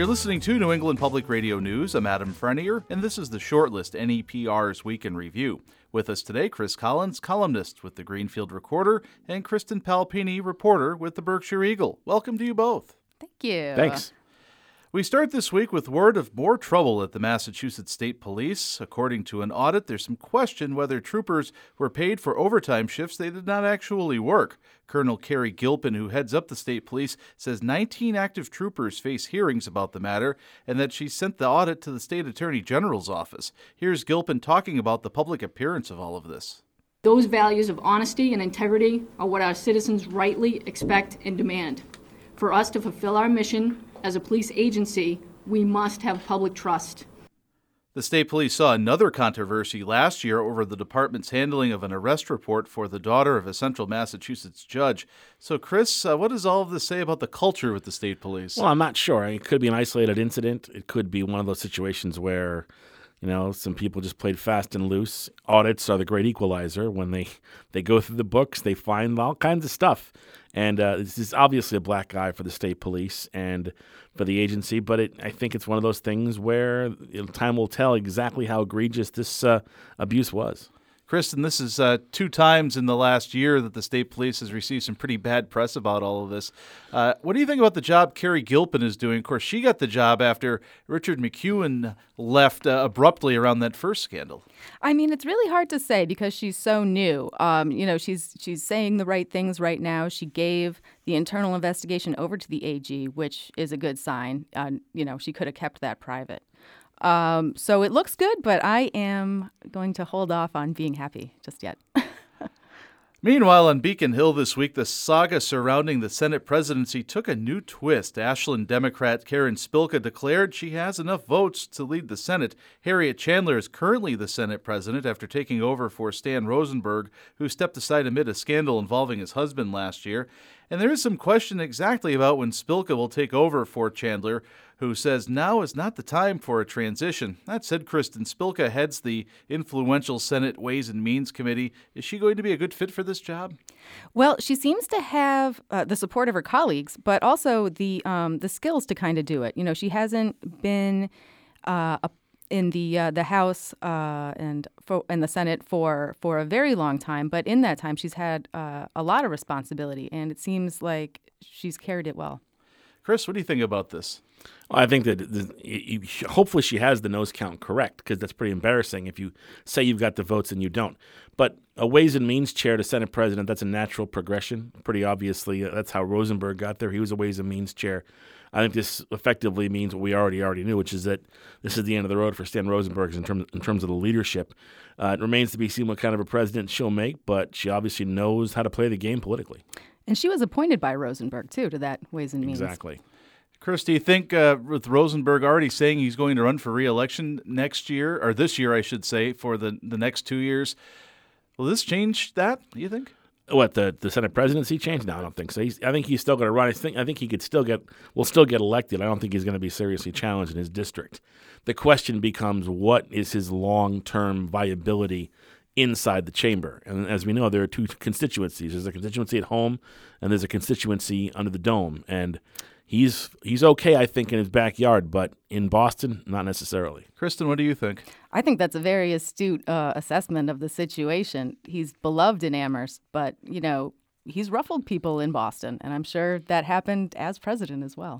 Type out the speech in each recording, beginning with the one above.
You're listening to New England Public Radio News. I'm Adam Frenier, and this is the Shortlist, NEPR's Week in Review. With us today, Chris Collins, columnist with the Greenfield Recorder, and Kristen Palpini, reporter with the Berkshire Eagle. Welcome to you both. Thank you. Thanks. We start this week with word of more trouble at the Massachusetts State Police. According to an audit, there's some question whether troopers were paid for overtime shifts they did not actually work. Colonel Carrie Gilpin, who heads up the state police, says 19 active troopers face hearings about the matter and that she sent the audit to the state attorney general's office. Here's Gilpin talking about the public appearance of all of this. Those values of honesty and integrity are what our citizens rightly expect and demand. For us to fulfill our mission as a police agency, we must have public trust. The state police saw another controversy last year over the department's handling of an arrest report for the daughter of a central Massachusetts judge. So, Chris, what does all of this say about the culture with the state police? Well, I'm not sure. It could be an isolated incident. It could be one of those situations where, some people just played fast and loose. Audits are the great equalizer. When they go through the books, they find all kinds of stuff. And this is obviously a black eye for the state police and for the agency, but I think it's one of those things where time will tell exactly how egregious this abuse was. Kristen, this is 2 times in the last year that the state police has received some pretty bad press about all of this. What do you think about the job Carrie Gilpin is doing? Of course, she got the job after Richard McEwen left abruptly around that first scandal. I mean, it's really hard to say because she's so new. She's saying the right things right now. She gave the internal investigation over to the AG, which is a good sign. She could have kept that private. So it looks good, but I am going to hold off on being happy just yet. Meanwhile, on Beacon Hill this week, the saga surrounding the Senate presidency took a new twist. Ashland Democrat Karen Spilka declared she has enough votes to lead the Senate. Harriet Chandler is currently the Senate president after taking over for Stan Rosenberg, who stepped aside amid a scandal involving his husband last year. And there is some question exactly about when Spilka will take over for Chandler, who says now is not the time for a transition. That said, Kristen, Spilka heads the influential Senate Ways and Means Committee. Is she going to be a good fit for this job? Well, she seems to have the support of her colleagues, but also the skills to kind of do it. She hasn't been in the House and the Senate for a very long time, but in that time she's had a lot of responsibility, and it seems like she's carried it well. Chris, what do you think about this? Well, I think that hopefully she has the nose count correct, because that's pretty embarrassing if you say you've got the votes and you don't. But a Ways and Means chair to Senate president, that's a natural progression. Pretty obviously, that's how Rosenberg got there. He was a Ways and Means chair. I think this effectively means what we already knew, which is that this is the end of the road for Stan Rosenberg in terms of the leadership. It remains to be seen what kind of a president she'll make, but she obviously knows how to play the game politically. And she was appointed by Rosenberg, too, to that Ways and Means. Exactly. Chris, do you think with Rosenberg already saying he's going to run for re-election next year, or this year, I should say, for the next 2 years, will this change that, do you think? What, the Senate presidency change? No, I don't think so. I think he's still going to run. I think he will still get elected. I don't think he's going to be seriously challenged in his district. The question becomes, what is his long-term viability inside the chamber? And as we know, there are 2 constituencies. There's a constituency at home, and there's a constituency under the dome. And he's okay, I think, in his backyard, but in Boston, not necessarily. Kristen, what do you think? I think that's a very astute assessment of the situation. He's beloved in Amherst, but, he's ruffled people in Boston, and I'm sure that happened as president as well.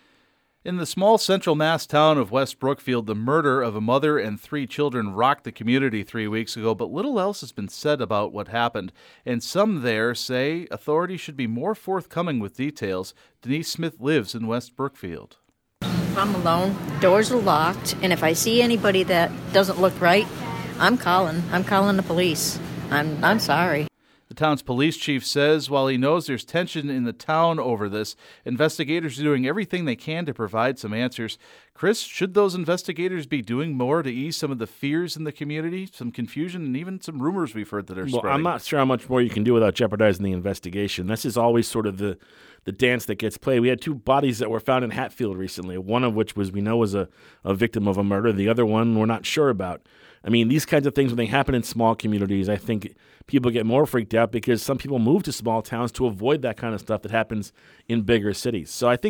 In the small central Mass town of West Brookfield, the murder of a mother and 3 children rocked the community 3 weeks ago, but little else has been said about what happened. And some there say authorities should be more forthcoming with details. Denise Smith lives in West Brookfield. I'm alone, doors are locked, and if I see anybody that doesn't look right, I'm calling the police. I'm sorry. The town's police chief says while he knows there's tension in the town over this, investigators are doing everything they can to provide some answers. Chris, should those investigators be doing more to ease some of the fears in the community, some confusion, and even some rumors we've heard that are spreading? Well, I'm not sure how much more you can do without jeopardizing the investigation. This is always sort of the dance that gets played. We had 2 bodies that were found in Hatfield recently, one of which we know was a victim of a murder. The other one we're not sure about. I mean, these kinds of things, when they happen in small communities, I think people get more freaked out because some people move to small towns to avoid that kind of stuff that happens in bigger cities. So I think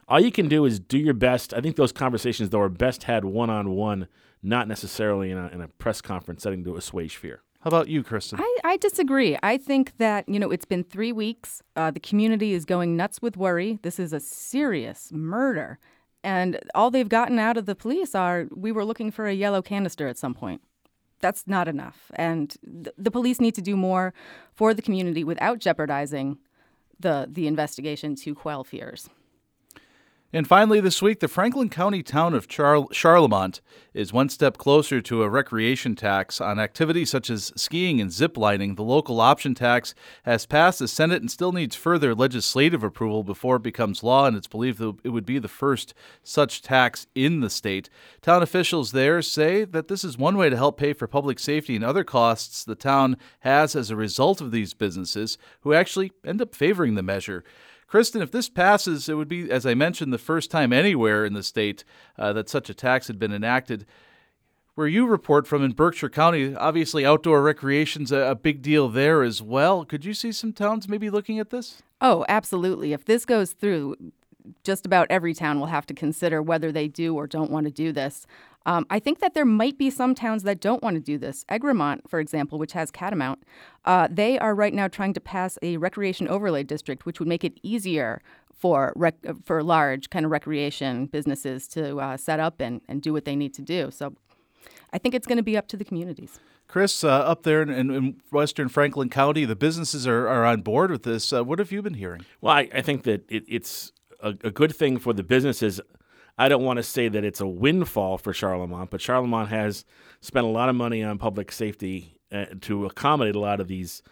all you can do is do your best. I think those conversations, though, are best had one-on-one, not necessarily in a press conference setting to assuage fear. How about you, Kristen? I disagree. I think that, it's been 3 weeks. The community is going nuts with worry. This is a serious murder. And all they've gotten out of the police are, we were looking for a yellow canister at some point. That's not enough. And the police need to do more for the community without jeopardizing the investigation to quell fears. And finally this week, the Franklin County town of Charlemont is one step closer to a recreation tax on activities such as skiing and zip lining. The local option tax has passed the Senate and still needs further legislative approval before it becomes law, and it's believed that it would be the first such tax in the state. Town officials there say that this is one way to help pay for public safety and other costs the town has as a result of these businesses, who actually end up favoring the measure. Kristen, if this passes, it would be, as I mentioned, the first time anywhere in the state that such a tax had been enacted. Where you report from in Berkshire County, obviously outdoor recreation's a big deal there as well. Could you see some towns maybe looking at this? Oh, absolutely. If this goes through, just about every town will have to consider whether they do or don't want to do this. I think that there might be some towns that don't want to do this. Egremont, for example, which has Catamount, they are right now trying to pass a recreation overlay district, which would make it easier for large kind of recreation businesses to set up and do what they need to do. So I think it's going to be up to the communities. Chris, up there in western Franklin County, the businesses are on board with this. What have you been hearing? Well, I think that it's a good thing for the businesses. I don't want to say that it's a windfall for Charlemont, but Charlemont has spent a lot of money on public safety to accommodate a lot of these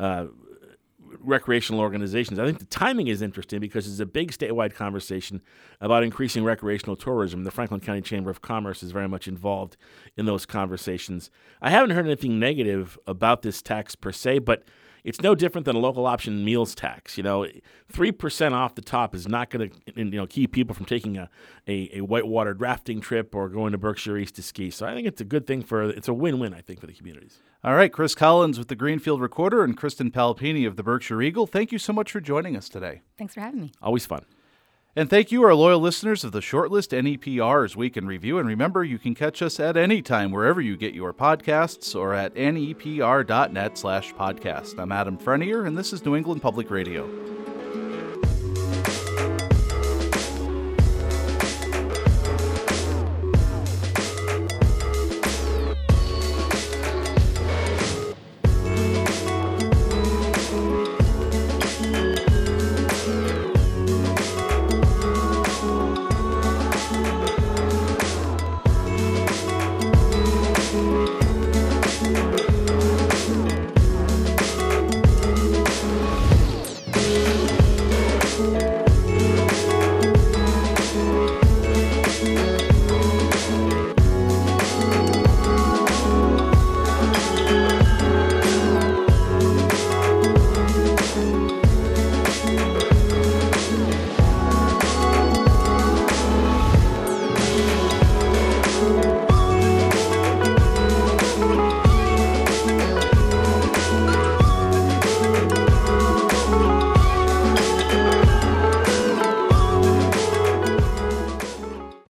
recreational organizations. I think the timing is interesting because it's a big statewide conversation about increasing recreational tourism. The Franklin County Chamber of Commerce is very much involved in those conversations. I haven't heard anything negative about this tax per se, but it's no different than a local option meals tax. 3% off the top is not going to keep people from taking a whitewater rafting trip or going to Berkshire East to ski. So I think it's a good thing it's a win-win, I think, for the communities. All right, Chris Collins with the Greenfield Recorder and Kristen Palpini of the Berkshire Eagle, thank you so much for joining us today. Thanks for having me. Always fun. And thank you, our loyal listeners of the Shortlist NEPR's Week in Review. And remember, you can catch us at any time wherever you get your podcasts or at nepr.net/podcast. I'm Adam Frenier, and this is New England Public Radio.